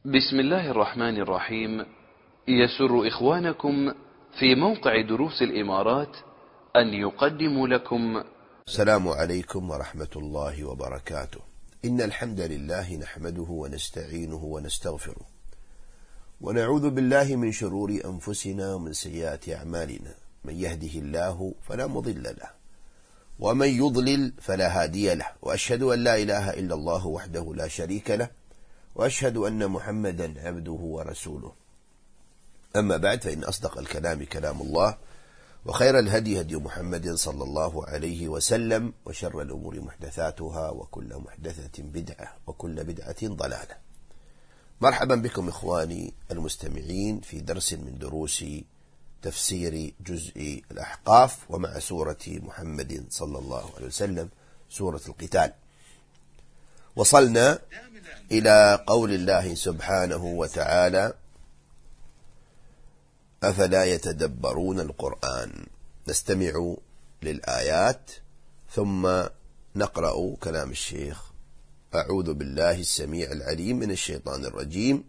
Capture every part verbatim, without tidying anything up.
بسم الله الرحمن الرحيم. يسر إخوانكم في موقع دروس الإمارات أن يقدموا لكم السلام عليكم ورحمة الله وبركاته. إن الحمد لله نحمده ونستعينه ونستغفره ونعوذ بالله من شرور أنفسنا ومن سيئات أعمالنا. من يهده الله فلا مضل له ومن يضلل فلا هادي له، وأشهد أن لا إله إلا الله وحده لا شريك له، وأشهد أن محمدا عبده ورسوله. أما بعد، فإن أصدق الكلام كلام الله، وخير الهدي هدي محمد صلى الله عليه وسلم، وشر الأمور محدثاتها، وكل محدثة بدعة، وكل بدعة ضلالة. مرحبا بكم إخواني المستمعين في درس من دروس تفسير جزء الأحقاف، ومع سورة محمد صلى الله عليه وسلم، سورة القتال. وصلنا إلى قول الله سبحانه وتعالى: أفلا يتدبرون القرآن. نستمع للآيات ثم نقرأ كلام الشيخ. أعوذ بالله السميع العليم من الشيطان الرجيم.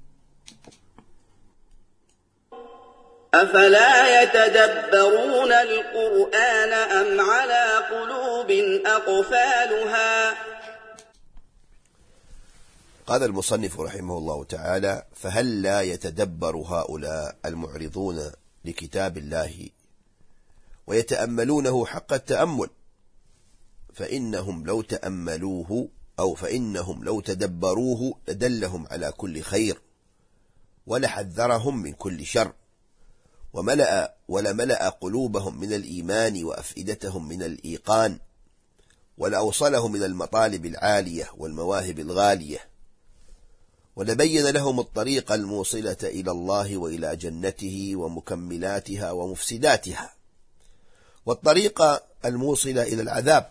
أفلا يتدبرون القرآن أم على قلوب أقفالها. قال المصنف رحمه الله تعالى: فهل لا يتدبر هؤلاء المعرضون لكتاب الله ويتأملونه حق التأمل، فإنهم لو تأملوه أو فإنهم لو تدبروه لدلهم على كل خير ولحذرهم من كل شر، وملأ ولملأ قلوبهم من الإيمان وأفئدتهم من الإيقان، ولأوصلهم من المطالب العالية والمواهب الغالية، ولبين لهم الطريق الموصلة إلى الله وإلى جنته ومكملاتها ومفسداتها، والطريق الموصلة إلى العذاب،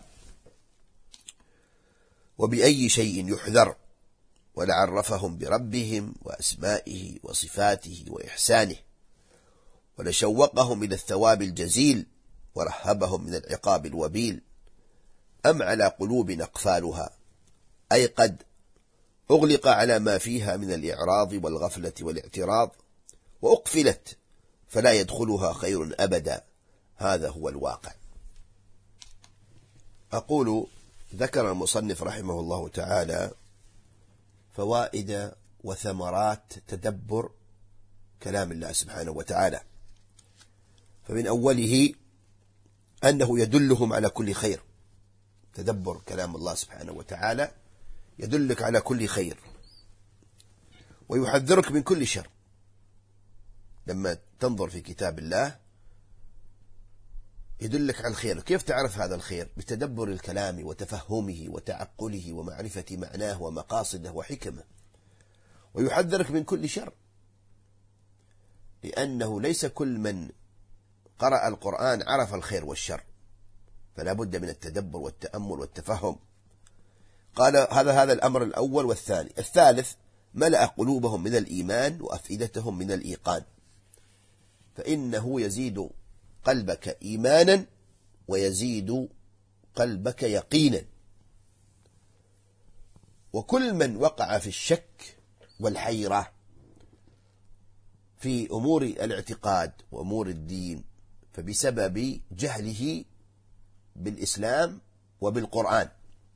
وبأي شيء يحذر، ولعرفهم بربهم وأسمائه وصفاته وإحسانه، ولشوقهم إلى الثواب الجزيل، ورهبهم من العقاب الوبيل. أم على قلوب أقفالها، أي قد أغلق على ما فيها من الإعراض والغفلة والاعتراض، وأقفلت فلا يدخلها خير أبدا. هذا هو الواقع. أقول: ذكر المصنف رحمه الله تعالى فوائد وثمرات تدبر كلام الله سبحانه وتعالى. فمن أوله أنه يدلهم على كل خير. تدبر كلام الله سبحانه وتعالى يدلك على كل خير ويحذرك من كل شر. لما تنظر في كتاب الله يدلك على الخير. كيف تعرف هذا الخير؟ بتدبر الكلام وتفهمه وتعقله ومعرفة معناه ومقاصده وحكمه. ويحذرك من كل شر، لأنه ليس كل من قرأ القرآن عرف الخير والشر، فلا بد من التدبر والتأمل والتفهم. قال هذا هذا الأمر الأول. والثاني الثالث: ملأ قلوبهم من الإيمان وأفئدتهم من الإيقان، فإنه يزيد قلبك إيمانا ويزيد قلبك يقينا. وكل من وقع في الشك والحيرة في أمور الاعتقاد وأمور الدين فبسبب جهله بالإسلام وبالقرآن،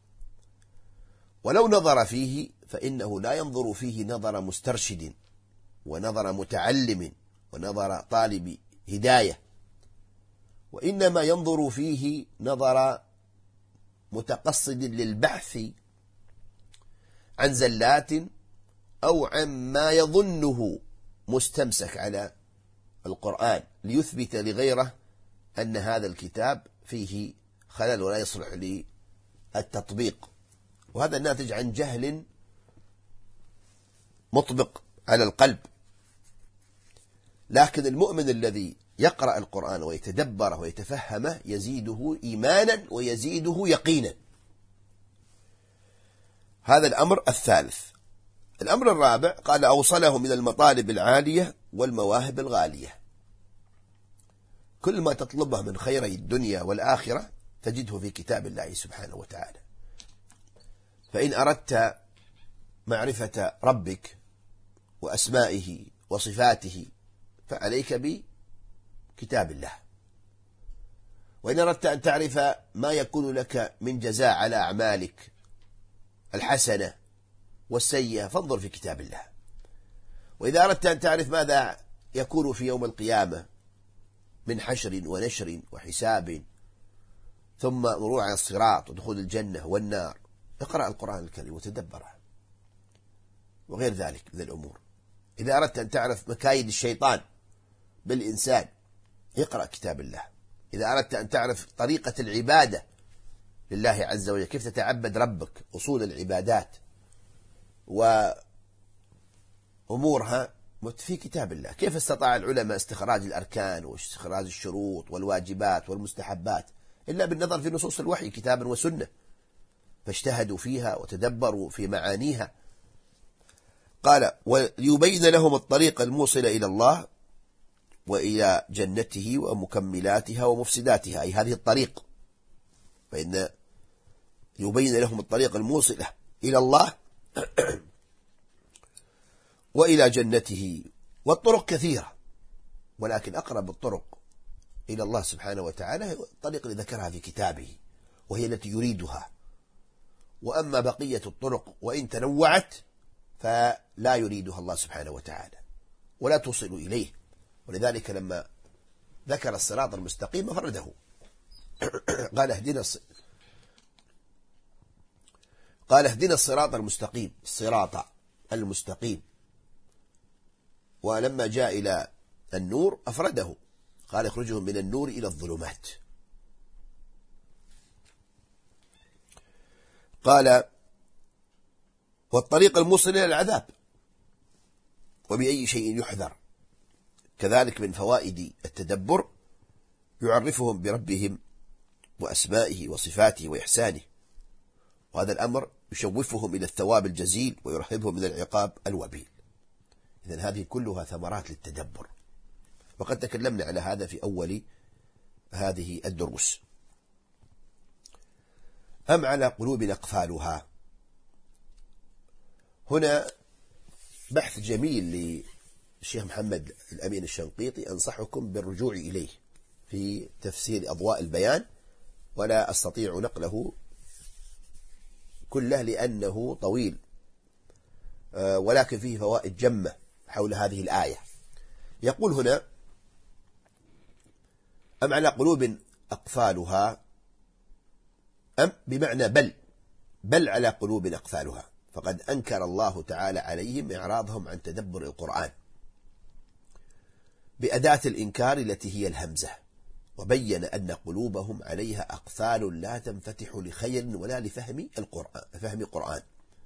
ولو نظر فيه فإنه لا ينظر فيه نظر مسترشد ونظر متعلم ونظر طالب هداية، وإنما ينظر فيه نظر متقصد للبحث عن زلات أو عما يظنه مستمسك على القرآن، ليثبت لغيره أن هذا الكتاب فيه خلل ولا يصلح للتطبيق. وهذا الناتج عن جهل مطبق على القلب. لكن المؤمن الذي يقرأ القرآن ويتدبره ويتفهمه يزيده إيمانا ويزيده يقينا. هذا الأمر الثالث. الأمر الرابع: قال: أوصله من المطالب العالية والمواهب الغالية. كل ما تطلبه من خيري الدنيا والآخرة تجده في كتاب الله سبحانه وتعالى. فإن أردت معرفة ربك وأسمائه وصفاته فعليك بكتاب الله. وإن أردت أن تعرف ما يكون لك من جزاء على أعمالك الحسنة والسيئة فانظر في كتاب الله. وإذا أردت أن تعرف ماذا يكون في يوم القيامة من حشر ونشر وحساب ثم مرور على الصراط ودخول الجنة والنار اقرأ القرآن الكريم وتدبره وغير ذلك من الأمور. إذا أردت أن تعرف مكايد الشيطان بالإنسان اقرأ كتاب الله. إذا أردت أن تعرف طريقة العبادة لله عز وجل كيف تتعبد ربك أصول العبادات وأمورها في كتاب الله. كيف استطاع العلماء استخراج الأركان واستخراج الشروط والواجبات والمستحبات إلا بالنظر في نصوص الوحي كتابا وسنة، فاجتهدوا فيها وتدبروا في معانيها. قال وليبين لهم الطريق الموصل إلى الله وإلى جنته ومكملاتها ومفسداتها، أي هذه الطريق، فإن يبين لهم الطريق الموصلة إلى الله وإلى جنته. والطرق كثيرة، ولكن أقرب الطرق إلى الله سبحانه وتعالى هي الطريق اللي ذكرها في كتابه وهي التي يريدها. وأما بقية الطرق وإن تنوعت فلا يريدها الله سبحانه وتعالى ولا توصل إليه. ولذلك لما ذكر الصراط المستقيم أفرده قال اهدنا قال اهدنا الصراط المستقيم، الصراط المستقيم. ولما جاء إلى النور أفرده قال اخرجهم من النور إلى الظلمات. قال والطريق الموصل إلى العذاب وبأي شيء يحذر. كذلك من فوائد التدبر يعرفهم بربهم وأسمائه وصفاته وإحسانه، وهذا الأمر يشوفهم إلى الثواب الجزيل ويرهبهم من العقاب الوبيل. إذن هذه كلها ثمرات للتدبر، وقد تكلمنا على هذا في أول هذه الدروس. أم على قلوب أقفالها، هنا بحث جميل للشيخ محمد الأمين الشنقيطي أنصحكم بالرجوع إليه في تفسير أضواء البيان، ولا أستطيع نقله كله لأنه طويل، ولكن فيه فوائد جمة حول هذه الآية. يقول هنا أم على قلوب أقفالها، أم بمعنى بل بل على قلوب أقفالها، فقد أنكر الله تعالى عليهم إعراضهم عن تدبر القرآن بأداة الإنكار التي هي الهمزة، وبين أن قلوبهم عليها أقفال لا تنفتح لخير ولا لفهم القرآن فهم قرآن.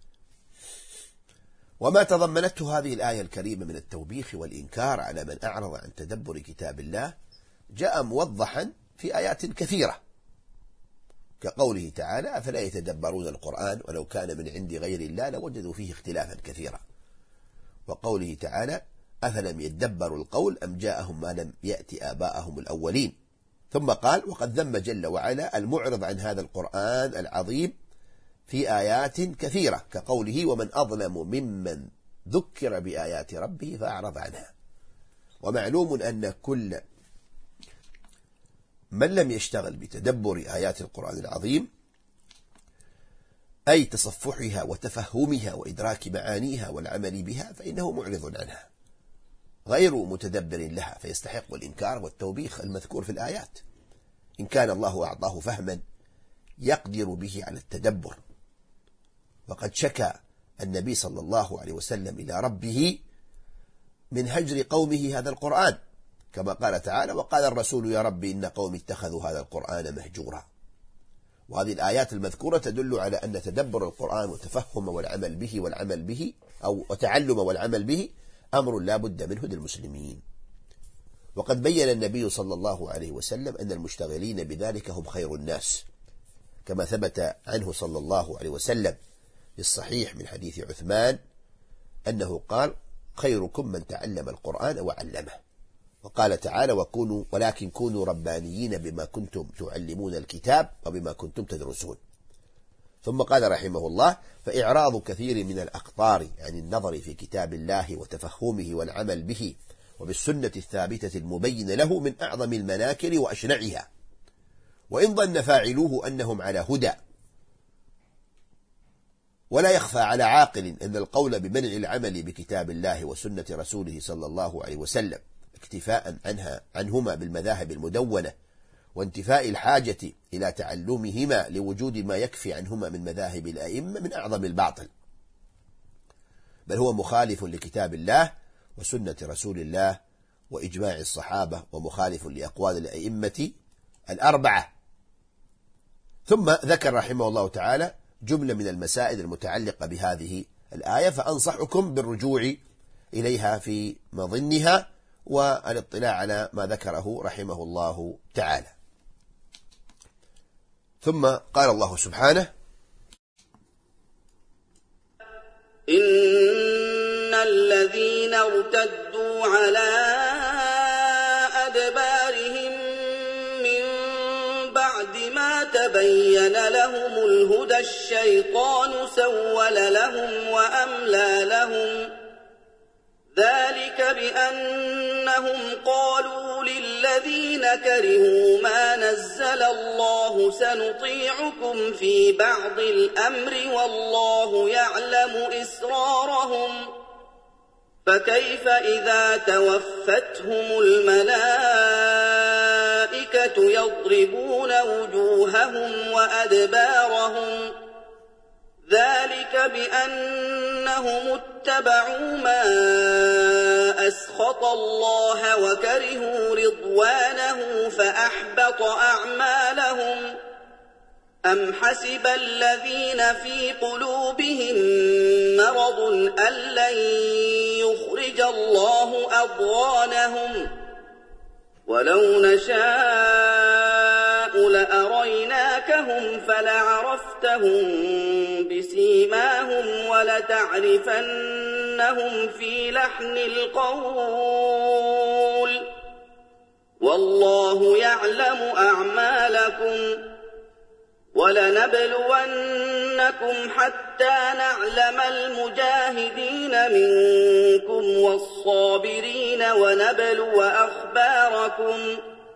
وما تضمنته هذه الآية الكريمة من التوبيخ والإنكار على من أعرض عن تدبر كتاب الله جاء موضحا في آيات كثيرة، كقوله تعالى أفلا يتدبرون القرآن ولو كان من عند غير الله لوجدوا فيه اختلافا كثيرا، وقوله تعالى أفلم يدبروا القول أم جاءهم ما لم يأت آباءهم الأولين. ثم قال وقد ذم جل وعلا المعرض عن هذا القرآن العظيم في آيات كثيرة، كقوله ومن أظلم ممن ذكر بآيات ربه فأعرض عنها. ومعلوم أن كل من لم يشتغل بتدبر آيات القرآن العظيم أي تصفحها وتفهمها وإدراك معانيها والعمل بها فإنه معرض عنها غير متدبر لها، فيستحق الإنكار والتوبيخ المذكور في الآيات إن كان الله أعطاه فهما يقدر به على التدبر. وقد شكى النبي صلى الله عليه وسلم إلى ربه من هجر قومه هذا القرآن، كما قال تعالى وقال الرسول يا رب إن قوم اتخذوا هذا القرآن مهجورا. وهذه الآيات المذكورة تدل على أن تدبر القرآن وتفهم والعمل به والعمل به أو وتعلم والعمل به أمر لا بد منه للمسلمين. وقد بين النبي صلى الله عليه وسلم أن المشتغلين بذلك هم خير الناس، كما ثبت عنه صلى الله عليه وسلم في الصحيح من حديث عثمان أنه قال خيركم من تعلم القرآن وعلمه. وقال تعالى وكونوا ولكن كونوا ربانيين بما كنتم تعلمون الكتاب وبما كنتم تدرسون. ثم قال رحمه الله: فإعراض كثير من الأقطار عن النظر في كتاب الله وتفهمه والعمل به وبالسنة الثابتة المبين له من أعظم المناكر وأشنعها، وإن ظن فاعلوه أنهم على هدى. ولا يخفى على عاقل أن القول بمنع العمل بكتاب الله وسنة رسوله صلى الله عليه وسلم اكتفاء عنها عنهما بالمذاهب المدونة وانتفاء الحاجة إلى تعلمهما لوجود ما يكفي عنهما من مذاهب الأئمة من أعظم الباطل، بل هو مخالف لكتاب الله وسنة رسول الله وإجماع الصحابة، ومخالف لأقوال الأئمة الأربعة. ثم ذكر رحمه الله تعالى جملة من المسائل المتعلقة بهذه الآية، فأنصحكم بالرجوع إليها في مظنها والاطلاع على ما ذكره رحمه الله تعالى. ثم قال الله سبحانه: إن الذين ارتدوا على أدبارهم من بعد ما تبين لهم الهدى الشيطان سول لهم وأملى لهم، ذلك بأنهم قالوا للذين كرهوا ما نزل الله سنطيعكم في بعض الأمر والله يعلم إسرارهم، فكيف إذا توفتهم الملائكة يضربون وجوههم وأدبارهم، ذلك بأنهم اتبعوا ما أسخط الله وكرهوا رضوانه فأحبط أعمالهم. أم حسب الذين في قلوبهم مرض أن لن يخرج الله أضغانهم، ولو نشاء لأريناكهم فلعرفتهم بسيماهم ولتعرفنهم في لحن القول، والله يعلم أعمالكم، ولنبلونكم حتى نعلم المجاهدين منكم والصابرين ونبلو أخباركم.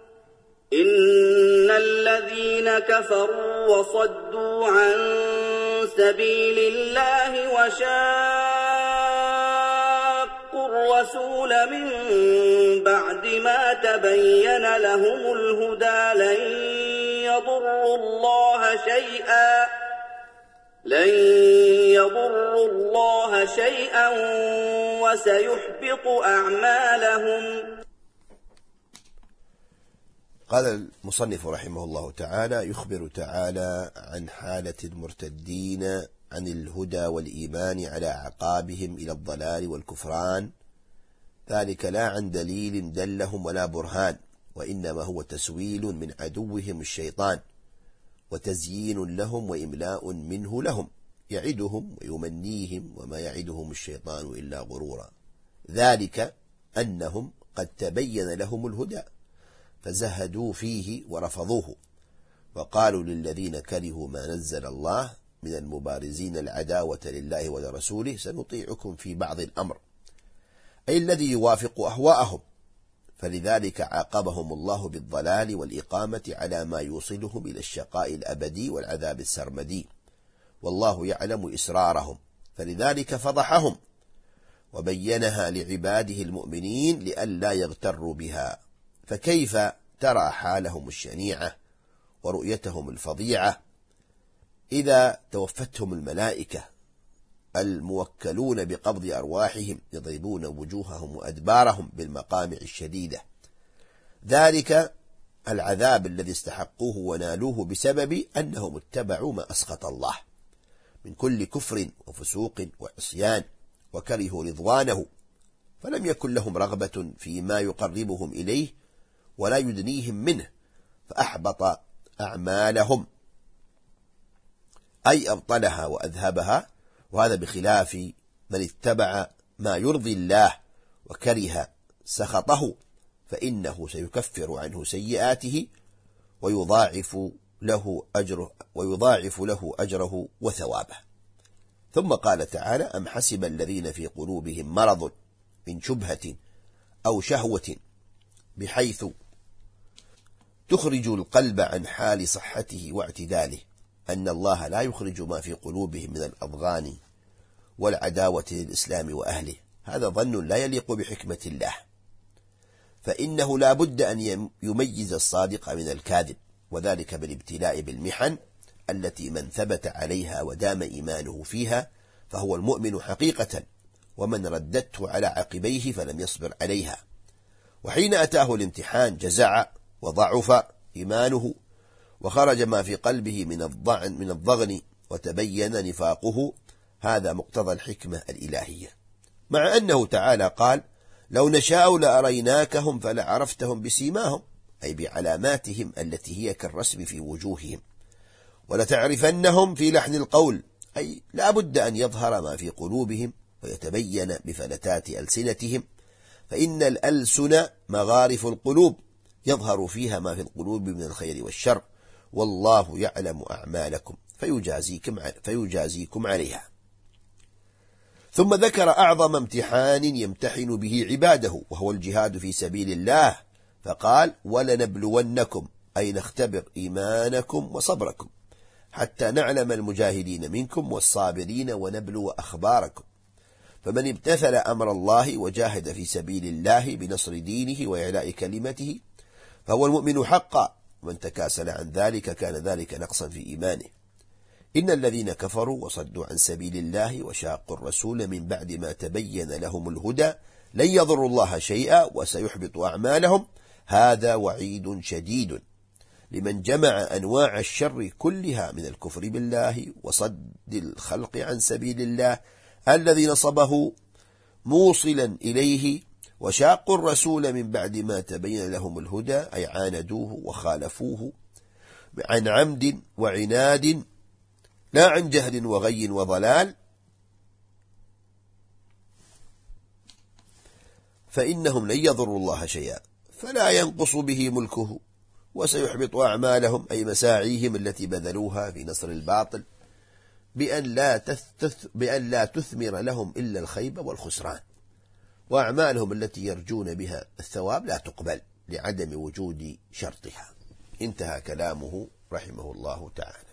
إن الذين كفروا وصدوا عن سبيل الله وشاقوا الرسول من بعد ما تبين لهم الهدى لن يضروا الله شيئا لن يضروا الله شيئا وسيحبط أعمالهم. قال المصنف رحمه الله تعالى: يخبر تعالى عن حالة المرتدين عن الهدى والإيمان على أعقابهم إلى الضلال والكفران، ذلك لا عن دليل دلهم ولا برهان، وإنما هو تسويل من عدوهم الشيطان وتزيين لهم وإملاء منه لهم، يعدهم ويمنيهم وما يعدهم الشيطان إلا غرورا، ذلك أنهم قد تبين لهم الهدى فزهدوا فيه ورفضوه، وقالوا للذين كرهوا ما نزل الله من المبارزين العداوة لله ولرسوله سنطيعكم في بعض الأمر، أي الذي يوافق أهواءهم، فلذلك عاقبهم الله بالضلال والإقامة على ما يوصلهم إلى الشقاء الأبدي والعذاب السرمدي، والله يعلم إسرارهم، فلذلك فضحهم وبينها لعباده المؤمنين لئلا يغتروا بها. فكيف ترى حالهم الشنيعة ورؤيتهم الفظيعة إذا توفتهم الملائكة الموكلون بقبض أرواحهم يضربون وجوههم وأدبارهم بالمقامع الشديدة، ذلك العذاب الذي استحقوه ونالوه بسبب أنهم اتبعوا ما أسخط الله من كل كفر وفسوق وعصيان وكرهوا رضوانه، فلم يكن لهم رغبة فيما يقربهم إليه ولا يدنيهم منه، فأحبط أعمالهم أي أبطلها وأذهبها، وهذا بخلاف من اتبع ما يرضي الله وكره سخطه، فإنه سيكفر عنه سيئاته ويضاعف له أجره ويضاعف له أجره وثوابه. ثم قال تعالى: أم حسب الذين في قلوبهم مرض من شبهة أو شهوة بحيث تخرج القلب عن حال صحته واعتداله أن الله لا يخرج ما في قلوبهم من الأضغان والعداوة للإسلام وأهله. هذا ظن لا يليق بحكمة الله، فإنه لا بد أن يميز الصادق من الكاذب، وذلك بالابتلاء بالمحن التي من ثبت عليها ودام إيمانه فيها فهو المؤمن حقيقة، ومن ردته على عقبيه فلم يصبر عليها، وحين أتاه الامتحان جزع وضعف إيمانه وخرج ما في قلبه من الضعن من الضغن وتبين نفاقه. هذا مقتضى الحكمة الإلهية، مع أنه تعالى قال: لو نشاء لأريناكهم فلعرفتهم بسيماهم، أي بعلاماتهم التي هي كالرسم في وجوههم، ولتعرفنهم في لحن القول، أي لا بد أن يظهر ما في قلوبهم ويتبين بفلتات ألسنتهم، فإن الألسن مغارف القلوب يظهر فيها ما في القلوب من الخير والشر، والله يعلم أعمالكم فيجازيكم فيجازيكم عليها. ثم ذكر أعظم امتحان يمتحن به عباده وهو الجهاد في سبيل الله، فقال: ولنبلونكم، أي نختبر إيمانكم وصبركم حتى نعلم المجاهدين منكم والصابرين ونبلو أخباركم. فمن امتثل أمر الله وجاهد في سبيل الله بنصر دينه وإعلاء كلمته فهو المؤمن حقا، ومن تكاسل عن ذلك كان ذلك نقصا في إيمانه. إن الذين كفروا وصدوا عن سبيل الله وشاقوا الرسول من بعد ما تبين لهم الهدى لن يضروا الله شيئا وسيحبط أعمالهم. هذا وعيد شديد لمن جمع أنواع الشر كلها من الكفر بالله وصد الخلق عن سبيل الله الذي نصبه موصلا إليه، وشاقوا الرسول من بعد ما تبين لهم الهدى، أي عاندوه وخالفوه عن عمد وعناد لا عن جهل وغي وضلال، فإنهم لن يضروا الله شيئا فلا ينقص به ملكه وسيحبط أعمالهم، أي مساعيهم التي بذلوها في نصر الباطل بأن لا, تث... بأن لا تثمر لهم إلا الخيبة والخسران، وأعمالهم التي يرجون بها الثواب لا تقبل لعدم وجود شرطها. انتهى كلامه رحمه الله تعالى.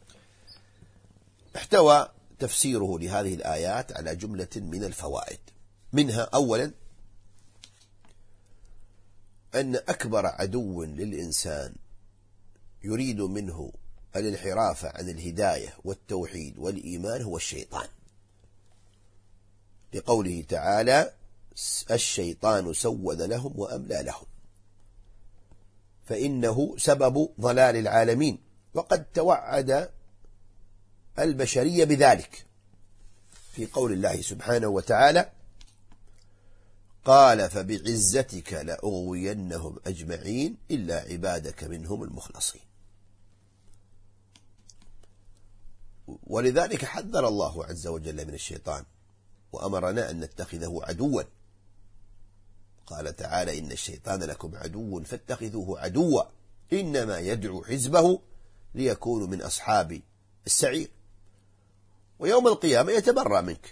احتوى تفسيره لهذه الآيات على جملة من الفوائد، منها أولا أن أكبر عدو للإنسان يريد منه الانحراف عن الهداية والتوحيد والإيمان هو الشيطان، لقوله تعالى: الشيطان سول لهم وأملى لهم، فإنه سبب ضلال العالمين، وقد توعد البشرية بذلك في قول الله سبحانه وتعالى: قال فبعزتك لأغوينهم أجمعين إلا عبادك منهم المخلصين. ولذلك حذر الله عز وجل من الشيطان وأمرنا أن نتخذه عدوا. قال تعالى: إن الشيطان لكم عدو فاتخذوه عدوا إنما يدعو حزبه ليكونوا من أصحاب السعير، ويوم القيامة يتبرأ منك.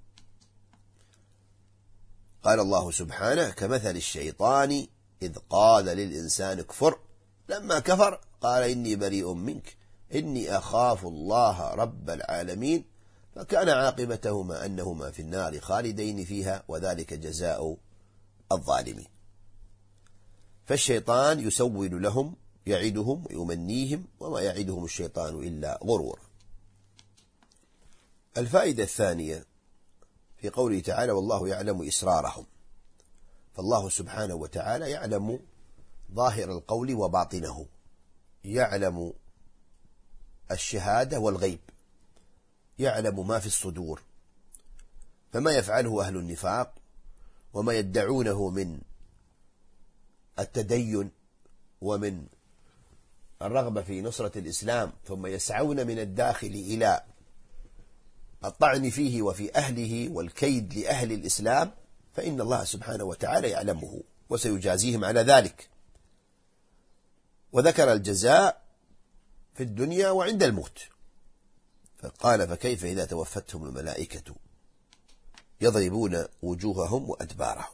قال الله سبحانه: كمثل الشيطان إذ قال للإنسان اكفر لما كفر قال إني بريء منك إني أخاف الله رب العالمين، فكان عاقبتهما أنهما في النار خالدين فيها وذلك جزاء الظالمين. فالشيطان يسول لهم، يعدهم ويمنيهم، وما يعدهم الشيطان إلا غرور. الفائدة الثانية في قوله تعالى: والله يعلم إسرارهم، فالله سبحانه وتعالى يعلم ظاهر القول وباطنه، يعلم الشهادة والغيب، يعلم ما في الصدور، فما يفعله أهل النفاق وما يدعونه من التدين ومن الرغبة في نصرة الإسلام ثم يسعون من الداخل إلى الطعن فيه وفي أهله والكيد لأهل الإسلام، فإن الله سبحانه وتعالى يعلمه وسيجازيهم على ذلك. وذكر الجزاء في الدنيا وعند الموت. فقال فكيف إذا توفتهم الملائكة يضربون وجوههم وأدبارهم.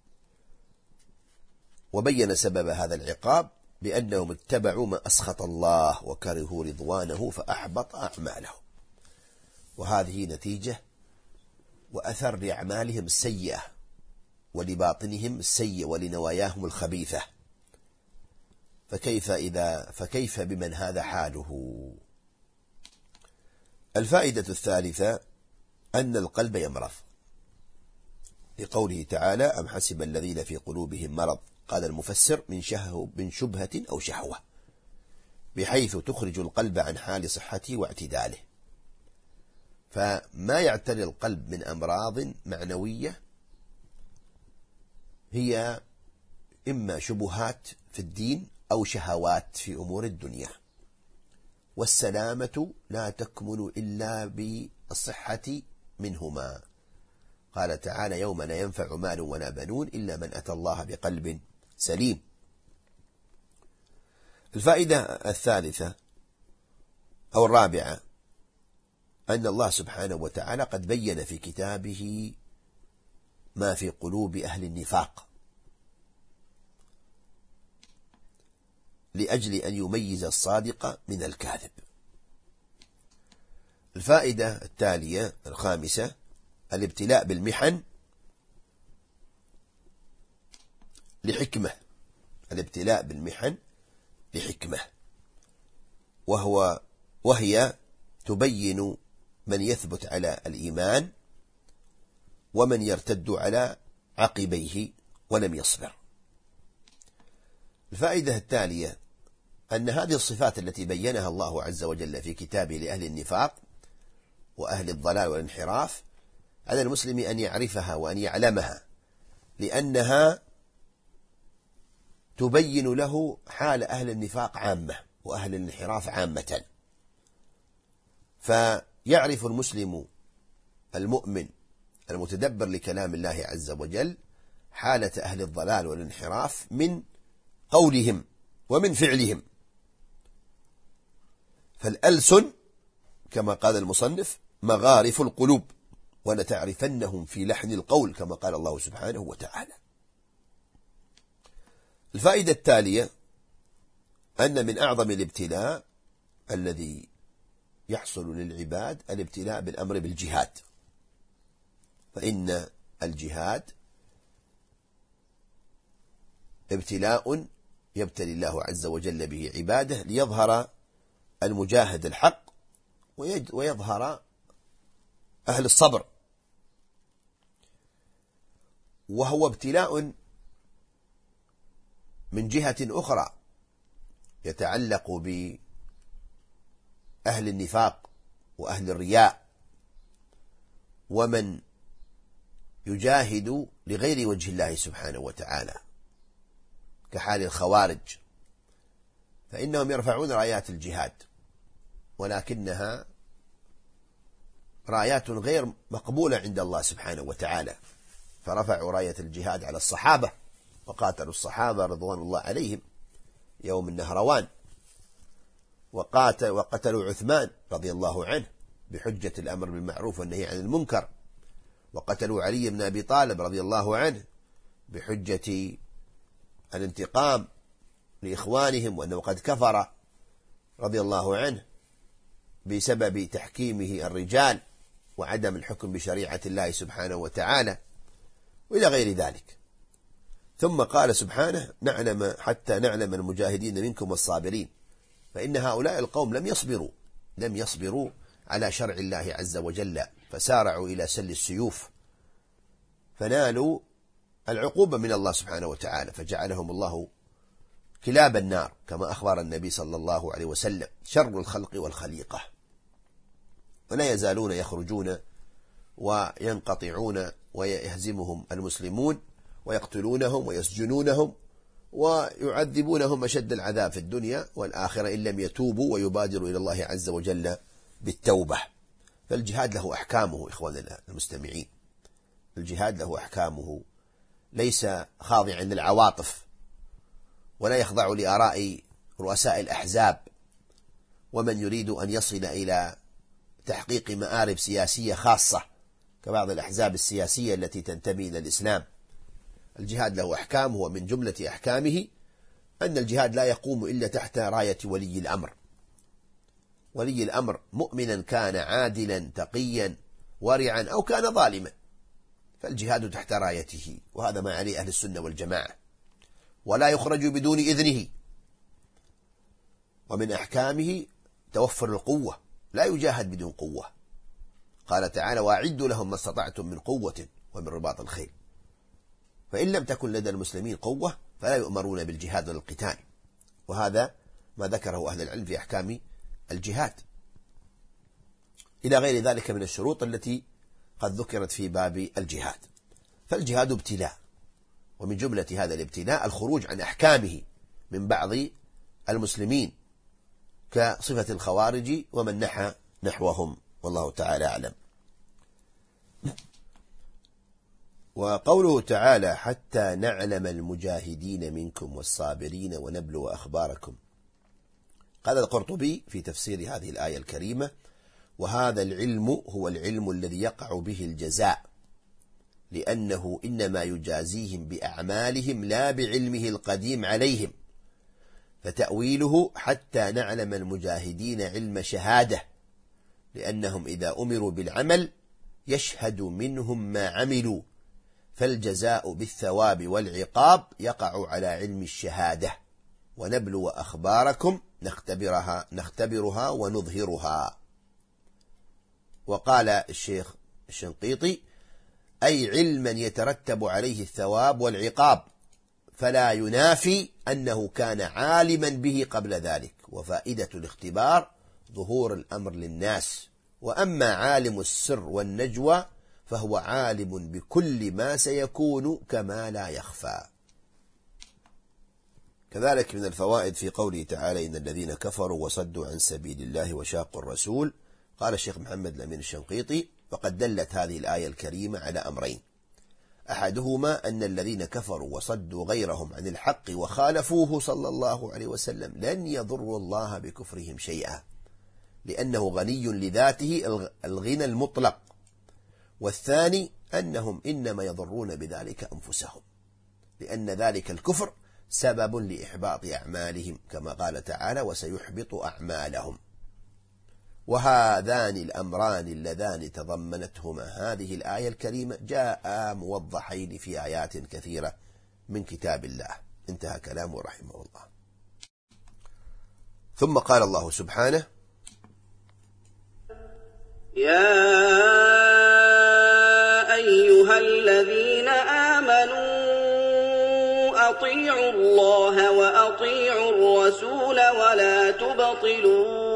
وبين سبب هذا العقاب بأنهم اتبعوا ما أسخط الله وكرهوا رضوانه فأحبط أعمالهم، وهذه نتيجة وأثر لأعمالهم السيئة ولباطنهم السيء ولنواياهم الخبيثة. فكيف إذا فكيف بمن هذا حاله؟ الفائدة الثالثة أن القلب يمرض، لقوله تعالى أم حسب الذين في قلوبهم مرض، قال المفسر من شهوة من شبهة أو شهوة، بحيث تخرج القلب عن حال صحته واعتداله. فما يعتري القلب من أمراض معنوية هي إما شبهات في الدين أو شهوات في أمور الدنيا، والسلامة لا تكمن إلا بالصحة منهما. قال تعالى يوم لا ينفع مال ولا بنون إلا من أتى الله بقلب سليم. الفائدة الثالثة أو الرابعة أن الله سبحانه وتعالى قد بين في كتابه ما في قلوب أهل النفاق لأجل أن يميز الصادق من الكاذب. الفائدة التالية الخامسة الابتلاء بالمحن لحكمة، الابتلاء بالمحن لحكمة، وهو وهي تبين من يثبت على الإيمان ومن يرتد على عقبيه ولم يصبر. الفائدة التالية أن هذه الصفات التي بينها الله عز وجل في كتابه لأهل النفاق وأهل الضلال والانحراف على المسلم أن يعرفها وأن يعلمها، لأنها تبين له حال أهل النفاق عامة وأهل الانحراف عامة. فيعرف المسلم المؤمن المتدبر لكلام الله عز وجل حالة أهل الضلال والانحراف من قولهم ومن فعلهم. فالألسن كما قال المصنف مغارف القلوب، ولتعرفنهم في لحن القول كما قال الله سبحانه وتعالى. الفائدة التالية أن من أعظم الابتلاء الذي يحصل للعباد الابتلاء بالأمر بالجهاد، فإن الجهاد ابتلاء يبتلي الله عز وجل به عباده ليظهر المجاهد الحق ويظهر أهل الصبر، وهو ابتلاء من جهة أخرى يتعلق بأهل النفاق وأهل الرياء ومن يجاهد لغير وجه الله سبحانه وتعالى كحال الخوارج، فإنهم يرفعون رايات الجهاد ولكنها رايات غير مقبولة عند الله سبحانه وتعالى. فرفعوا راية الجهاد على الصحابة وقاتلوا الصحابة رضوان الله عليهم يوم النهروان، وقاتل وقتلوا عثمان رضي الله عنه بحجة الأمر بالمعروف والنهي عن المنكر، وقتلوا علي بن أبي طالب رضي الله عنه بحجة الانتقام لإخوانهم وأنه قد كفر رضي الله عنه بسبب تحكيمه الرجال وعدم الحكم بشريعة الله سبحانه وتعالى وإلى غير ذلك. ثم قال سبحانه نعلم حتى نعلم المجاهدين منكم والصابرين، فإن هؤلاء القوم لم يصبروا لم يصبروا على شرع الله عز وجل، فسارعوا إلى سل السيوف فنالوا العقوبة من الله سبحانه وتعالى، فجعلهم الله كلاب النار كما أخبر النبي صلى الله عليه وسلم شر الخلق والخليقة. ولا يزالون يخرجون وينقطعون ويهزمهم المسلمون ويقتلونهم ويسجنونهم ويعذبونهم أشد العذاب في الدنيا والآخرة إن لم يتوبوا ويبادروا إلى الله عز وجل بالتوبة. فالجهاد له أحكامه إخواننا المستمعين، الجهاد له أحكامه، ليس خاضعا للعواطف ولا يخضع لآراء رؤساء الأحزاب ومن يريد أن يصل إلى تحقيق مآرب سياسية خاصة كبعض الأحزاب السياسية التي تنتمي إلى الإسلام. الجهاد له أحكام، ومن جملة أحكامه أن الجهاد لا يقوم إلا تحت راية ولي الأمر. ولي الأمر مؤمنا كان، عادلا، تقيا، ورعا، أو كان ظالما، فالجهاد تحت رايته، وهذا ما عليه أهل السنة والجماعة، ولا يخرج بدون إذنه. ومن أحكامه توفر القوة، لا يجاهد بدون قوة. قال تعالى: وأعدوا لهم ما استطعتم من قوة ومن رباط الخيل. فإن لم تكن لدى المسلمين قوة فلا يؤمرون بالجهاد والقتال، وهذا ما ذكره أهل العلم في أحكام الجهاد، إلى غير ذلك من الشروط التي قد ذكرت في باب الجهاد. فالجهاد ابتلاء، ومن جملة هذا الابتلاء الخروج عن أحكامه من بعض المسلمين كصفة الخوارج ومن نحى نحوهم، والله تعالى أعلم. وقوله تعالى: حتى نعلم المجاهدين منكم والصابرين ونبلو أخباركم. قال القرطبي في تفسير هذه الآية الكريمة: وهذا العلم هو العلم الذي يقع به الجزاء، لأنه إنما يجازيهم بأعمالهم لا بعلمه القديم عليهم. فتأويله حتى نعلم المجاهدين علم شهادة، لأنهم إذا أمروا بالعمل يشهد منهم ما عملوا، فالجزاء بالثواب والعقاب يقع على علم الشهادة. ونبلو أخباركم نختبرها, نختبرها ونظهرها. وقال الشيخ الشنقيطي: أي علما يترتب عليه الثواب والعقاب، فلا ينافي أنه كان عالما به قبل ذلك. وفائدة الاختبار ظهور الأمر للناس. وأما عالم السر والنجوى فهو عالم بكل ما سيكون كما لا يخفى. كذلك من الفوائد في قوله تعالى: إن الذين كفروا وصدوا عن سبيل الله وشاقوا الرسول. قال الشيخ محمد الأمين الشنقيطي: فقد دلت هذه الآية الكريمة على أمرين: أحدهما أن الذين كفروا وصدوا غيرهم عن الحق وخالفوه صلى الله عليه وسلم لن يضروا الله بكفرهم شيئا، لأنه غني لذاته الغنى المطلق. والثاني أنهم إنما يضرون بذلك أنفسهم، لأن ذلك الكفر سبب لإحباط أعمالهم، كما قال تعالى: وسيحبط أعمالهم. وهذان الأمران اللذان تضمنتهما هذه الآية الكريمة جاء موضحين في آيات كثيرة من كتاب الله. انتهى كلامه رحمه الله. ثم قال الله سبحانه: يا أيها الذين آمنوا أطيعوا الله وأطيعوا الرسول ولا تبطلوا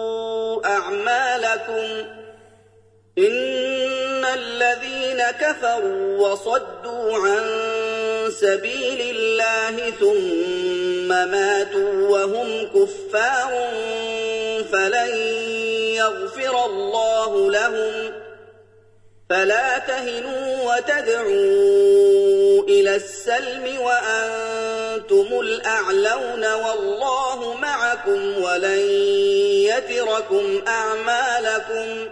أعمالكم إن الذين كفروا وصدوا عن سبيل الله ثم ماتوا وهم كفار فلن يغفر الله لهم فلا تهنوا وتدعوا إلى السلم وأنتم الأعلون والله معكم ولن يتركم أعمالكم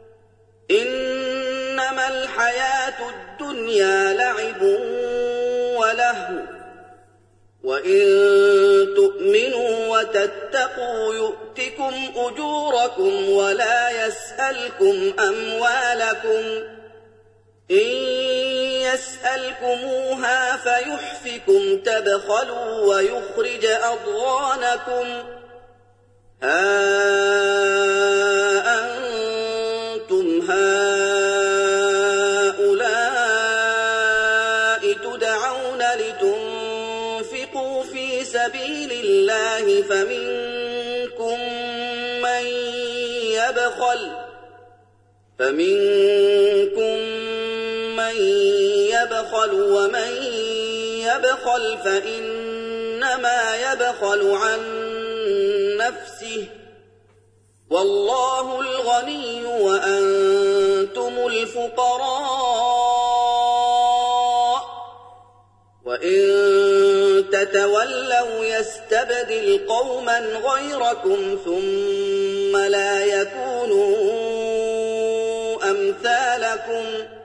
إنما الحياة الدنيا لعب ولهو وإن تؤمنوا وتتقوا يؤتكم أجوركم ولا يسألكم أموالكم إن يسألكموها فيحفكم تبخلوا ويخرج أضغانكم ها أنتم هؤلاء تدعون لتنفقوا في سبيل الله فمنكم من يبخل فمنكم من يبخل ومن يبخل فإنما يبخل عن نفسه والله الغني وأنتم الفقراء وإن تتولوا يستبدل قوما غيركم ثم لا يكونوا أمثالكم.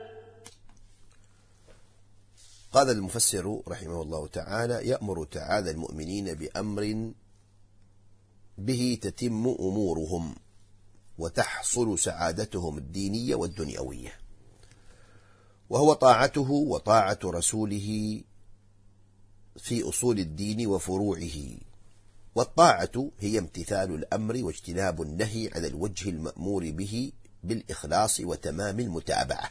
قال المفسر رحمه الله تعالى: يأمر تعالى المؤمنين بأمر به تتم أمورهم وتحصل سعادتهم الدينية والدنيوية، وهو طاعته وطاعة رسوله في أصول الدين وفروعه. والطاعة هي امتثال الأمر واجتناب النهي على الوجه المأمور به بالإخلاص وتمام المتابعة.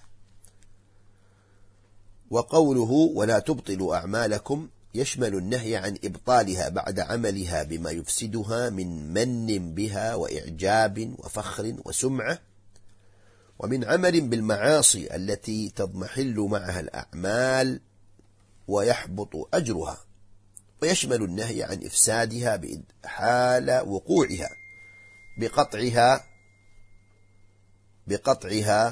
وقوله ولا تبطلوا أعمالكم يشمل النهي عن إبطالها بعد عملها بما يفسدها من من بها وإعجاب وفخر وسمعة، ومن عمل بالمعاصي التي تضمحل معها الأعمال ويحبط أجرها. ويشمل النهي عن إفسادها حال وقوعها بقطعها بقطعها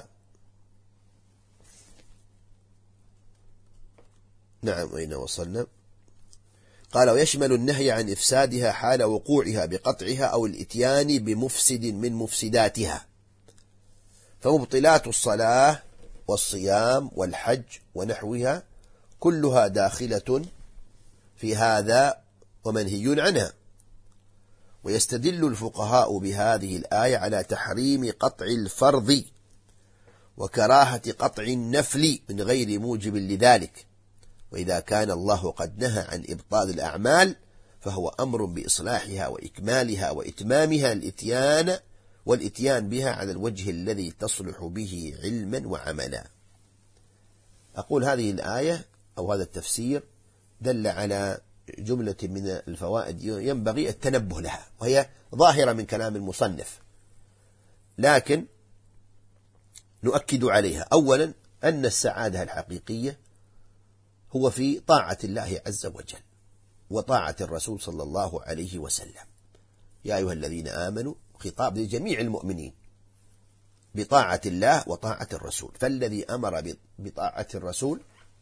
نعم أين وصلنا؟ قال: ويشمل النهي عن إفسادها حال وقوعها بقطعها أو الإتيان بمفسد من مفسداتها. فمبطلات الصلاة والصيام والحج ونحوها كلها داخلة في هذا ومنهي عنها. ويستدل الفقهاء بهذه الآية على تحريم قطع الفرض وكراهة قطع النفل من غير موجب لذلك. وإذا كان الله قد نهى عن إبطال الأعمال فهو أمر بإصلاحها وإكمالها وإتمامها الإتيان والإتيان بها على الوجه الذي تصلح به علما وعملا. أقول هذه الآية أو هذا التفسير دل على جملة من الفوائد ينبغي التنبه لها، وهي ظاهرة من كلام المصنف، لكن نؤكد عليها. أولا أن السعادة الحقيقية هو في طاعة الله عز وجل وطاعة الرسول صلى الله عليه وسلم. يا أيها الذين آمنوا خطاب لجميع المؤمنين بطاعة الله وطاعة الرسول. فالذي أمر بطاعة الرسول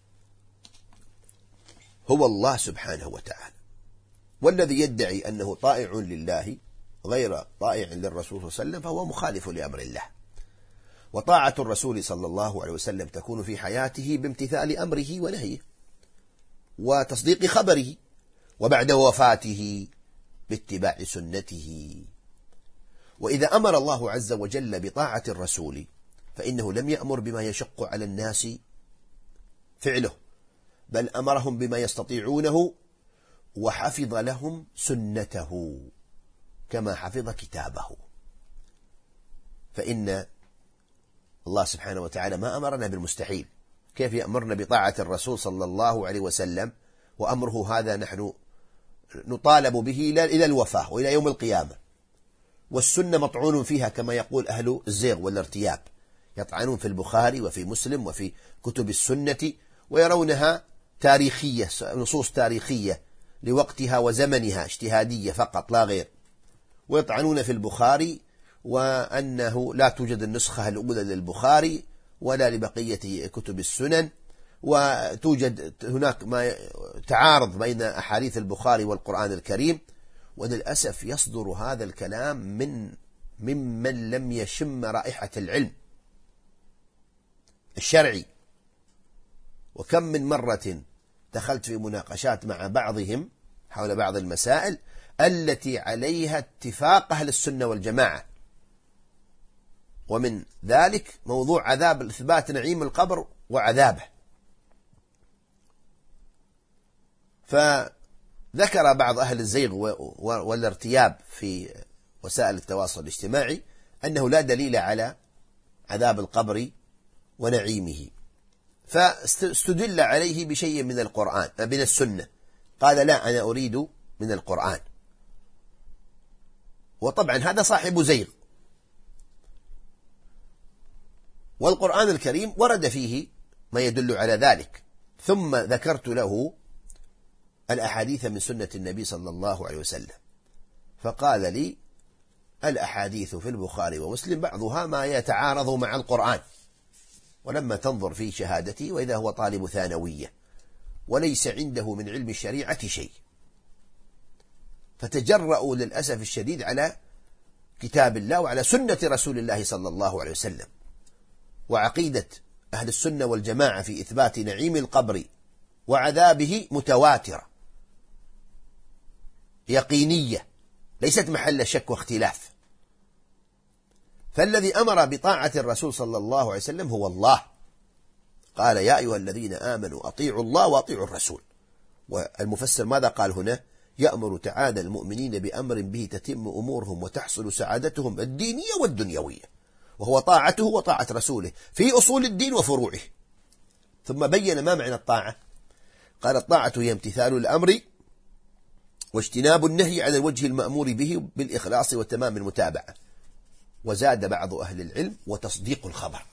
هو الله سبحانه وتعالى، والذي يدعي أنه طائع لله غير طائع للرسول صلى الله عليه وسلم فهو مخالف لأمر الله. وطاعة الرسول صلى الله عليه وسلم تكون في حياته بامتثال أمره ونهيه وتصديق خبره، وبعد وفاته باتباع سنته. وإذا أمر الله عز وجل بطاعة الرسول فإنه لم يأمر بما يشق على الناس فعله، بل أمرهم بما يستطيعونه وحفظ لهم سنته كما حفظ كتابه. فإن الله سبحانه وتعالى ما أمرنا بالمستحيل. كيف يأمرنا بطاعة الرسول صلى الله عليه وسلم وأمره هذا نحن نطالب به إلى الوفاة وإلى يوم القيامة، والسنة مطعون فيها كما يقول أهل الزيغ والارتياب، يطعنون في البخاري وفي مسلم وفي كتب السنة ويرونها تاريخية، نصوص تاريخية لوقتها وزمنها اجتهادية فقط لا غير. ويطعنون في البخاري وأنه لا توجد النسخة الأولى للبخاري ولا لبقية كتب السنن، وتوجد هناك ما تعارض بين أحاديث البخاري والقرآن الكريم. وللأسف يصدر هذا الكلام من ممن لم يشم رائحة العلم الشرعي. وكم من مرة دخلت في مناقشات مع بعضهم حول بعض المسائل التي عليها اتفاق أهل السنة والجماعة، ومن ذلك موضوع عذاب إثبات نعيم القبر وعذابه. فذكر بعض أهل الزيغ والارتياب في وسائل التواصل الاجتماعي أنه لا دليل على عذاب القبر ونعيمه، فاستدل عليه بشيء من القرآن من السنة. قال لا، أنا أريد من القرآن. وطبعا هذا صاحب زيغ، والقرآن الكريم ورد فيه ما يدل على ذلك. ثم ذكرت له الأحاديث من سنة النبي صلى الله عليه وسلم، فقال لي الأحاديث في البخاري ومسلم بعضها ما يتعارض مع القرآن. ولما تنظر في شهادتي وإذا هو طالب ثانوية وليس عنده من علم الشريعة شيء، فتجرؤوا للأسف الشديد على كتاب الله وعلى سنة رسول الله صلى الله عليه وسلم. وعقيدة أهل السنة والجماعة في إثبات نعيم القبر وعذابه متواترة يقينية، ليست محل شك واختلاف. فالذي أمر بطاعة الرسول صلى الله عليه وسلم هو الله، قال يا أيها الذين آمنوا أطيعوا الله وأطيعوا الرسول. والمفسر ماذا قال هنا؟ يأمر تعالى المؤمنين بأمر به تتم أمورهم وتحصل سعادتهم الدينية والدنيوية، وهو طاعته وطاعة رسوله في أصول الدين وفروعه. ثم بين ما معنى الطاعة، قال الطاعة هي امتثال الأمر واجتناب النهي عن الوجه المأمور به بالإخلاص وتمام المتابعة. وزاد بعض أهل العلم وتصديق الخبر،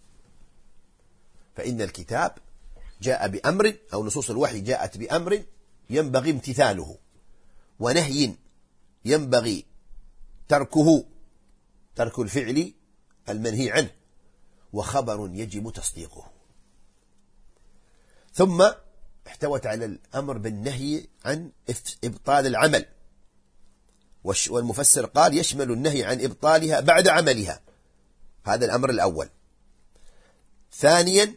فإن الكتاب جاء بأمر أو نصوص الوحي جاءت بأمر ينبغي امتثاله، ونهي ينبغي تركه، ترك الفعل المنهي عنه، وخبر يجب تصديقه. ثم احتوت على الأمر بالنهي عن إبطال العمل، والمفسر قال يشمل النهي عن إبطالها بعد عملها، هذا الأمر الأول. ثانيا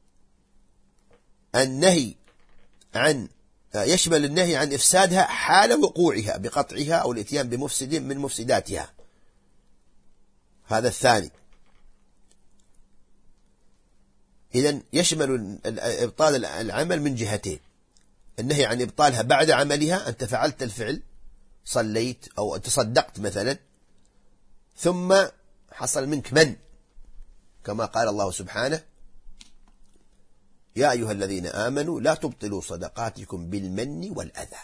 النهي عن يشمل النهي عن إفسادها حال وقوعها بقطعها أو الاتيان بمفسد من مفسداتها، هذا الثاني. إذن يشمل إبطال العمل من جهتين: النهي عن إبطالها بعد عملها، أنت فعلت الفعل، صليت أو تصدقت مثلا، ثم حصل منك من، كما قال الله سبحانه يا أيها الذين آمنوا لا تبطلوا صدقاتكم بالمن والأذى.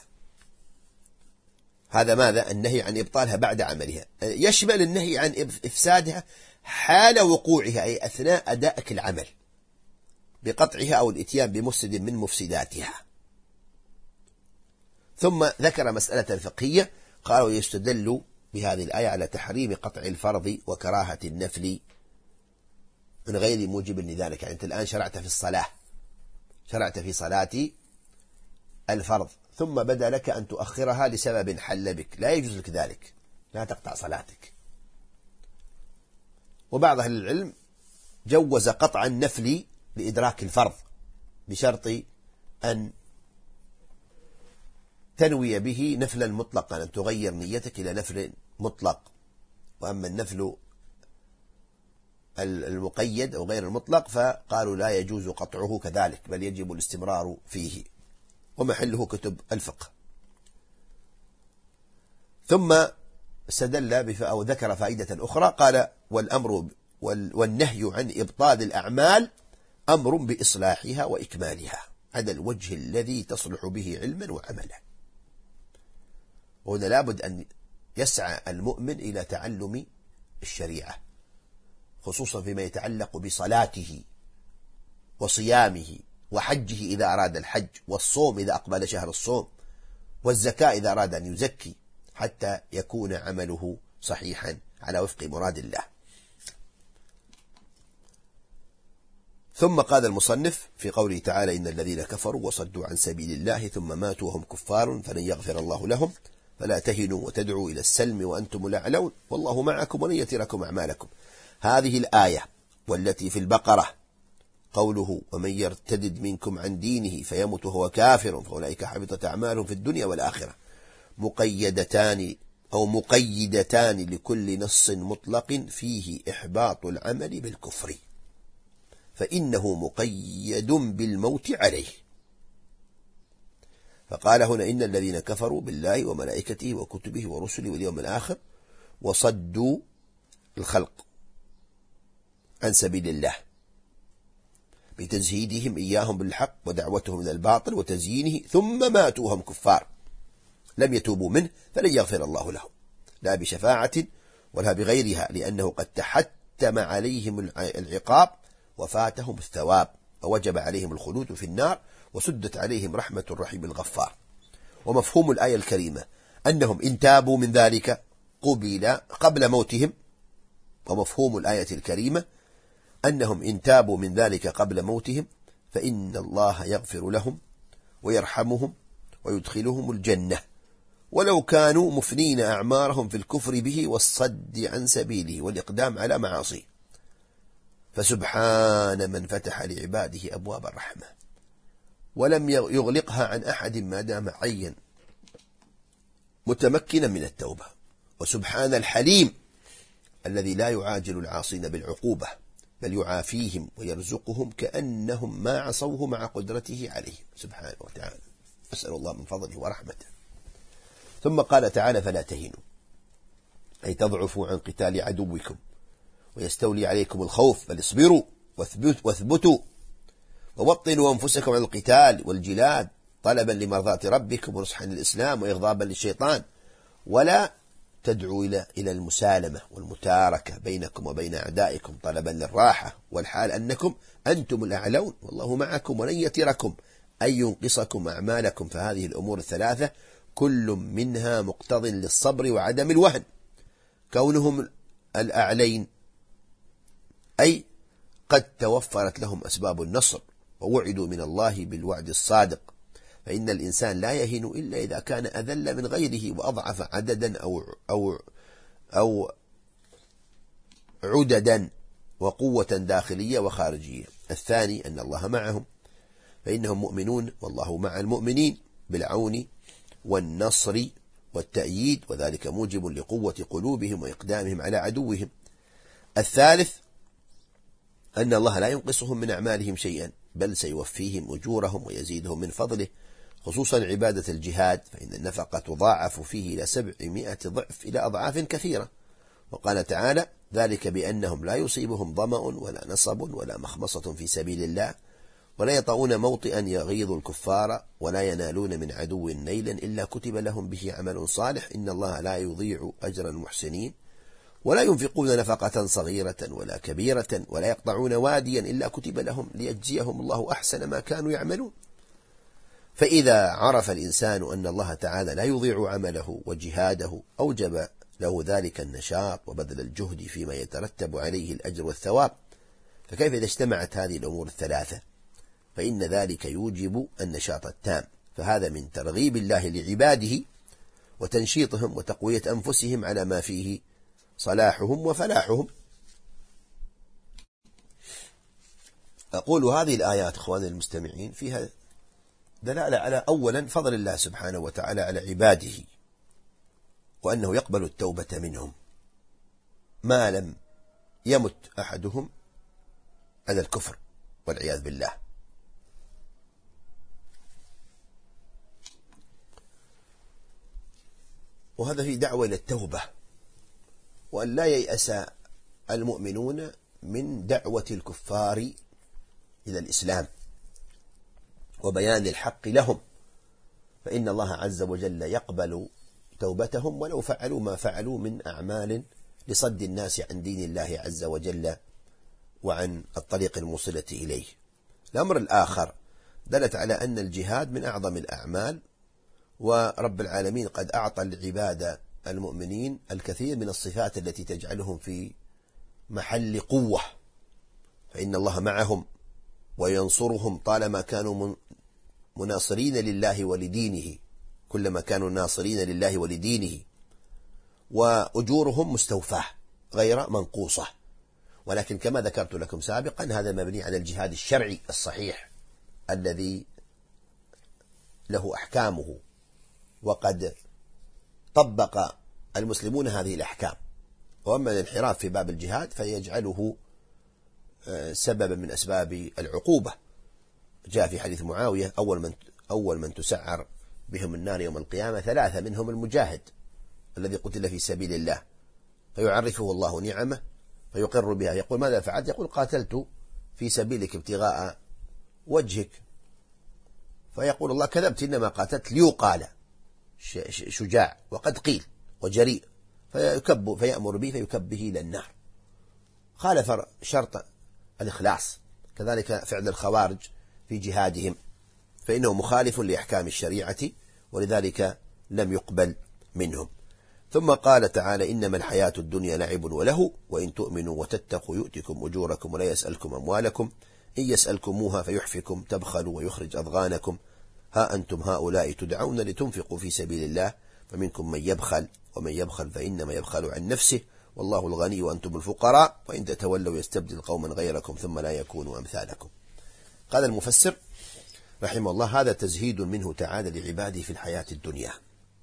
هذا ماذا؟ النهي عن إبطالها بعد عملها. يشمل النهي عن إفسادها حال وقوعها، أي أثناء أدائك العمل بقطعها أو الاتيان بمفسد من مفسداتها. ثم ذكر مسألة فقهية، قالوا يستدل بهذه الآية على تحريم قطع الفرض وكراهة النفل من غير موجب لذلك. يعني أنت الآن شرعت في الصلاة، شرعت في صلاة الفرض، ثم بدا لك أن تؤخرها لسبب حل بك، لا يجوز لك ذلك، لا تقطع صلاتك. وبعض أهل العلم جوز قطع النفل لإدراك الفرض بشرط أن تنوي به نفلا مطلقا، أن تغير نيتك إلى نفل مطلق. وأما النفل المقيد أو غير المطلق فقالوا لا يجوز قطعه كذلك، بل يجب الاستمرار فيه، ومحله كتب الفقه. ثم استدل أو ذكر فائدة أخرى، قال والأمر والنهي عن إبطال الأعمال أمر بإصلاحها وإكمالها على الوجه الذي تصلح به علما وعملا. وهنا لابد أن يسعى المؤمن إلى تعلم الشريعة، خصوصا فيما يتعلق بصلاته وصيامه وحجه إذا أراد الحج، والصوم إذا أقبل شهر الصوم، والزكاة إذا أراد أن يزكي، حتى يكون عمله صحيحا على وفق مراد الله. ثم قال المصنف في قوله تعالى إن الذين كفروا وصدوا عن سبيل الله ثم ماتوا وهم كفار فلن يغفر الله لهم فلا تهنوا وتدعوا إلى السلم وأنتم الأعلون والله معكم ولن يتركم أعمالكم. هذه الآية والتي في البقرة قوله ومن يرتدد منكم عن دينه فيمت وهو كافر فأولئك حبطت أعمالهم في الدنيا والآخرة مقيدتان أو مقيدتان لكل نص مطلق فيه إحباط العمل بالكفر، فإنه مقيد بالموت عليه. فقال هنا إن الذين كفروا بالله وملائكته وكتبه ورسله واليوم الآخر وصدوا الخلق عن سبيل الله بتزهيدهم إياهم بالحق ودعوتهم إلى الباطل وتزيينه ثم ماتوا وهم كفار لم يتوبوا منه فلن يغفر الله لهم لا بشفاعة ولا بغيرها، لأنه قد تحتم عليهم العقاب وفاتهم الثواب ووجب عليهم الخلود في النار وسدت عليهم رحمة الرحيم الغفار. ومفهوم الآية الكريمة أنهم إن تابوا من ذلك قبل قبل موتهم، ومفهوم الآية الكريمة أنهم إن تابوا من ذلك قبل موتهم فإن الله يغفر لهم ويرحمهم ويدخلهم الجنة ولو كانوا مفنين أعمارهم في الكفر به والصد عن سبيله والإقدام على معاصيه. فسبحان من فتح لعباده أبواب الرحمة ولم يغلقها عن أحد ما دام حيا متمكنا من التوبة. وسبحان الحليم الذي لا يعاجل العاصين بالعقوبة بل يعافيهم ويرزقهم كأنهم ما عصوه مع قدرته عليهم سبحانه وتعالى. أسأل الله من فضله ورحمته. ثم قال تعالى فلا تهنوا أي تضعفوا عن قتال عدوكم ويستولي عليكم الخوف بل اصبروا واثبتوا ووطنوا أنفسكم عن القتال والجلاد طلبا لمرضاة ربكم ونصحا للإسلام وإغضابا للشيطان ولا تدعوا إلى إلى المسالمة والمتاركة بينكم وبين أعدائكم طلبا للراحة والحال أنكم أنتم الأعلون والله معكم ولن يتركم أن ينقصكم أعمالكم. فهذه الأمور الثلاثة كل منها مقتض للصبر وعدم الوهن. كونهم الأعلين أي قد توفرت لهم أسباب النصر ووعدوا من الله بالوعد الصادق. فإن الإنسان لا يهن إلا إذا كان أذل من غيره وأضعف عددا أو, أو, أو عددا وقوة داخلية وخارجية. الثاني أن الله معهم فإنهم مؤمنون والله مع المؤمنين بالعون والنصر والتأييد وذلك موجب لقوة قلوبهم وإقدامهم على عدوهم. الثالث أن الله لا ينقصهم من أعمالهم شيئا بل سيوفيهم أجورهم ويزيدهم من فضله خصوصا عبادة الجهاد فإن النفقة تضاعف فيه إلى سبعمائة ضعف إلى أضعاف كثيرة. وقال تعالى ذلك بأنهم لا يصيبهم ظمأ ولا نصب ولا مخمصة في سبيل الله ولا يطؤون موطئا يغيظ الكفار ولا ينالون من عدو نيلا إلا كتب لهم به عمل صالح إن الله لا يضيع أجر المحسنين. ولا ينفقون نفقة صغيرة ولا كبيرة ولا يقطعون واديا إلا كتب لهم ليجزيهم الله أحسن ما كانوا يعملون. فإذا عرف الإنسان أن الله تعالى لا يضيع عمله وجهاده أوجب له ذلك النشاط وبذل الجهد فيما يترتب عليه الأجر والثواب. فكيف إذا اجتمعت هذه الأمور الثلاثة فإن ذلك يوجب النشاط التام. فهذا من ترغيب الله لعباده وتنشيطهم وتقوية أنفسهم على ما فيه صلاحهم وفلاحهم. أقول هذه الآيات أخواني المستمعين فيها دلالة على أولا فضل الله سبحانه وتعالى على عباده وأنه يقبل التوبة منهم ما لم يمت أحدهم على الكفر والعياذ بالله. وهذا في دعوة إلى التوبة وأن لا ييأس المؤمنون من دعوة الكفار إلى الإسلام وبيان الحق لهم فإن الله عز وجل يقبل توبتهم ولو فعلوا ما فعلوا من أعمال لصد الناس عن دين الله عز وجل وعن الطريق الموصلة إليه. الأمر الآخر دلت على أن الجهاد من أعظم الأعمال ورب العالمين قد أعطى العباد المؤمنين الكثير من الصفات التي تجعلهم في محل قوة فإن الله معهم وينصرهم طالما كانوا مناصرين لله ولدينه كلما كانوا ناصرين لله ولدينه وأجورهم مستوفاة غير منقوصة. ولكن كما ذكرت لكم سابقا هذا مبني على الجهاد الشرعي الصحيح الذي له أحكامه وقد طبق المسلمون هذه الأحكام. وأما الانحراف في باب الجهاد فيجعله سببا من أسباب العقوبة. جاء في حديث معاوية أول من أول من تسعر بهم النار يوم القيامة ثلاثة منهم المجاهد الذي قتل في سبيل الله فيعرفه الله نعمه فيقر بها يقول ماذا فعلت؟ يقول قاتلت في سبيلك ابتغاء وجهك فيقول الله كذبت إنما قاتلت ليقال شجاع وقد قيل وجريء فيكب فيأمر به فيكب به إلى النار. خالف شرط الإخلاص. كذلك فعل الخوارج في جهادهم فإنه مخالف لأحكام الشريعة ولذلك لم يقبل منهم. ثم قال تعالى إنما الحياة الدنيا لعب وله وإن تؤمنوا وتتقوا يؤتكم أجوركم ولا يسألكم أموالكم إن يسألكموها فيحفكم تبخلوا ويخرج أضغانكم ها أنتم هؤلاء تدعون لتنفقوا في سبيل الله فمنكم من يبخل ومن يبخل فإنما يبخل عن نفسه والله الغني وأنتم الفقراء وإن تتولوا يستبدل قوما غيركم ثم لا يكونوا أمثالكم. قال المفسر رحمه الله: هذا تزهيد منه تعالى لعباده في الحياة الدنيا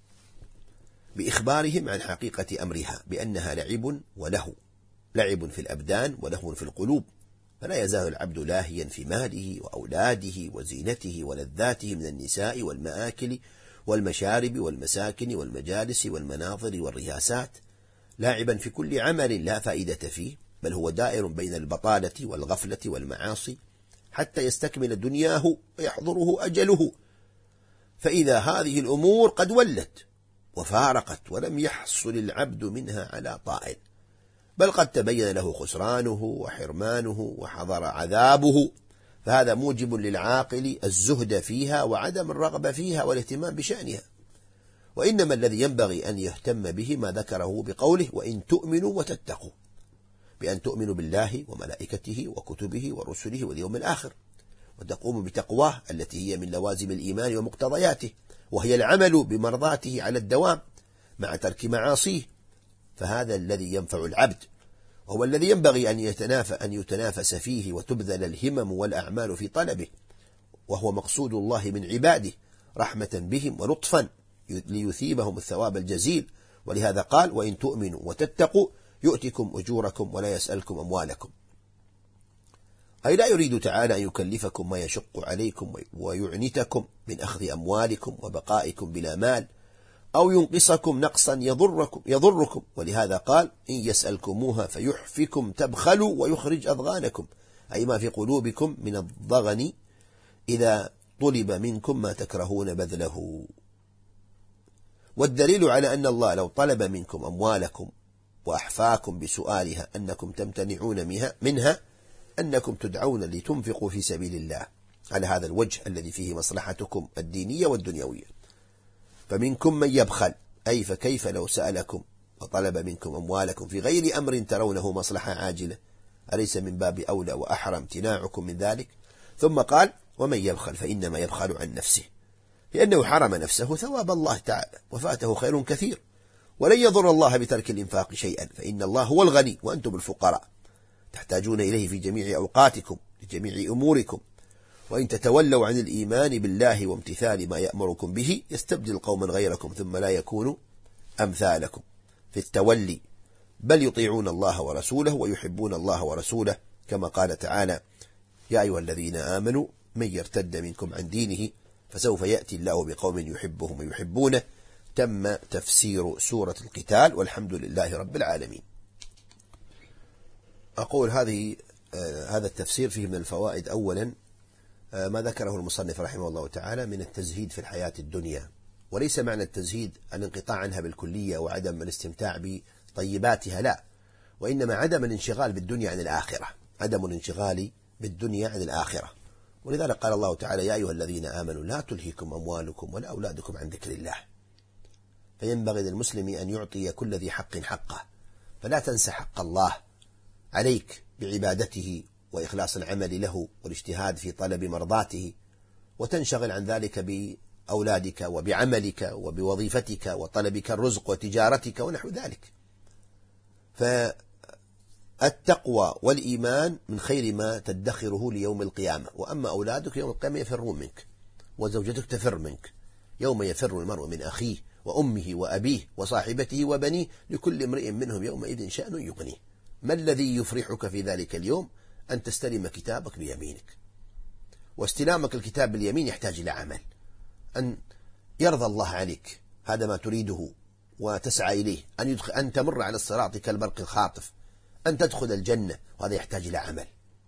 بإخبارهم عن حقيقة أمرها بأنها لعب وله، لعب في الأبدان ولهو في القلوب، فلا يزال العبد لاهيا في ماله وأولاده وزينته ولذاته من النساء والمآكل والمشارب والمساكن والمجالس والمناظر والرياسات، لاعبا في كل عمل لا فائدة فيه، بل هو دائر بين البطالة والغفلة والمعاصي حتى يستكمل دنياه ويحضره أجله، فإذا هذه الأمور قد ولت وفارقت ولم يحصل العبد منها على طائل، بل قد تبين له خسرانه وحرمانه وحضر عذابه، فهذا موجب للعاقل الزهد فيها وعدم الرغبة فيها والاهتمام بشأنها. وإنما الذي ينبغي أن يهتم به ما ذكره بقوله: وإن تؤمنوا وتتقوا، بأن تؤمنوا بالله وملائكته وكتبه ورسله واليوم الآخر، وتقوموا بتقواه التي هي من لوازم الإيمان ومقتضياته، وهي العمل بمرضاته على الدوام مع ترك معاصيه، فهذا الذي ينفع العبد، وهو الذي ينبغي أن يتنافى أن يتنافس فيه وتبذل الهمم والأعمال في طلبه، وهو مقصود الله من عباده رحمة بهم ولطفا ليثيبهم الثواب الجزيل. ولهذا قال: وإن تؤمنوا وتتقوا يؤتكم أجوركم ولا يسألكم أموالكم، أي لا يريد تعالى أن يكلفكم ما يشق عليكم ويعنتكم من أخذ أموالكم وبقائكم بلا مال، أو ينقصكم نقصا يضركم, يضركم ولهذا قال: إن يسألكموها فيحفكم تبخلوا ويخرج أضغانكم، أي ما في قلوبكم من الضغن إذا طلب منكم ما تكرهون بذله. والدليل على أن الله لو طلب منكم أموالكم وأحفاكم بسؤالها أنكم تمتنعون منها أنكم تدعون لتنفقوا في سبيل الله على هذا الوجه الذي فيه مصلحتكم الدينية والدنيوية. فمنكم من يبخل، أي فكيف لو سألكم وطلب منكم أموالكم في غير أمر ترونه مصلحة عاجلة؟ أليس من باب أولى وأحرى امتناعكم من ذلك؟ ثم قال: ومن يبخل فإنما يبخل عن نفسه، لأنه حرم نفسه ثواب الله تعالى وفاته خير كثير، ولن يضر الله بترك الإنفاق شيئا، فإن الله هو الغني وأنتم الفقراء تحتاجون إليه في جميع أوقاتكم لجميع أموركم، وإن تتولوا عن الإيمان بالله وامتثال ما يأمركم به يستبدل قوما غيركم ثم لا يكونوا أمثالكم في التولي، بل يطيعون الله ورسوله ويحبون الله ورسوله، كما قال تعالى: يا أيها الذين آمنوا من يرتد منكم عن دينه فسوف يأتي الله بقوم يحبهم ويحبونه. تم تفسير سورة القتال، والحمد لله رب العالمين. أقول هذه آه هذا التفسير فيه من الفوائد: أولا آه ما ذكره المصنف رحمه الله تعالى من التزهيد في الحياة الدنيا، وليس معنى التزهيد الانقطاع عنها بالكلية وعدم الاستمتاع بطيباتها، لا، وإنما عدم الانشغال بالدنيا عن الآخرة، عدم الانشغال بالدنيا عن الآخرة. ولذلك قال الله تعالى: يا أيها الذين آمنوا لا تلهكم أموالكم ولا أولادكم عن ذكر الله. فينبغي للمسلم أن يعطي كل ذي حق حقه، فلا تنسى حق الله عليك بعبادته وإخلاص العمل له والاجتهاد في طلب مرضاته، وتنشغل عن ذلك بأولادك وبعملك وبوظيفتك وطلبك الرزق وتجارتك ونحو ذلك. فالتقوى والإيمان من خير ما تدخره ليوم القيامة، وأما أولادك يوم القيامة يفرون منك، وزوجتك تفر منك، يوم يفر المرء من أخيه وأمه وأبيه وصاحبته وبنيه لكل امرئ منهم يومئذ شأن يغنيه. ما الذي يفرحك في ذلك اليوم؟ أن تستلم كتابك بيمينك، واستلامك الكتاب باليمين يحتاج إلى عمل، أن يرضى الله عليك، هذا ما تريده وتسعى إليه، أن, يدخل أن تمر على الصراط كالبرق الخاطف، أن تدخل الجنة، وهذا يحتاج إلى عمل.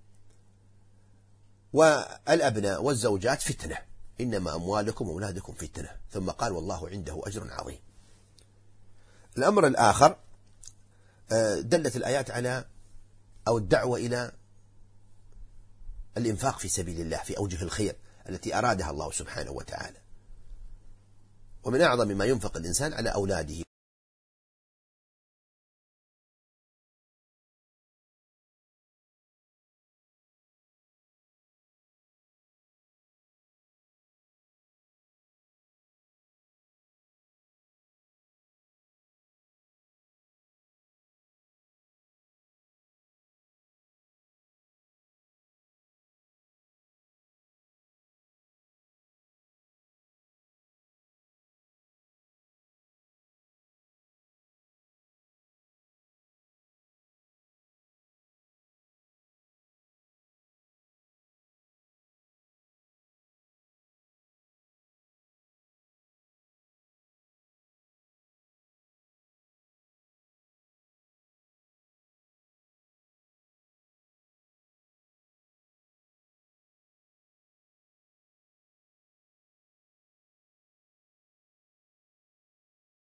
والأبناء والزوجات فتنة، إنما أموالكم وأولادكم فتنة، ثم قال: والله عنده أجر عظيم. الأمر الآخر دلت الآيات على أو الدعوة إلى الإنفاق في سبيل الله في أوجه الخير التي أرادها الله سبحانه وتعالى، ومن أعظم ما ينفق الإنسان على أولاده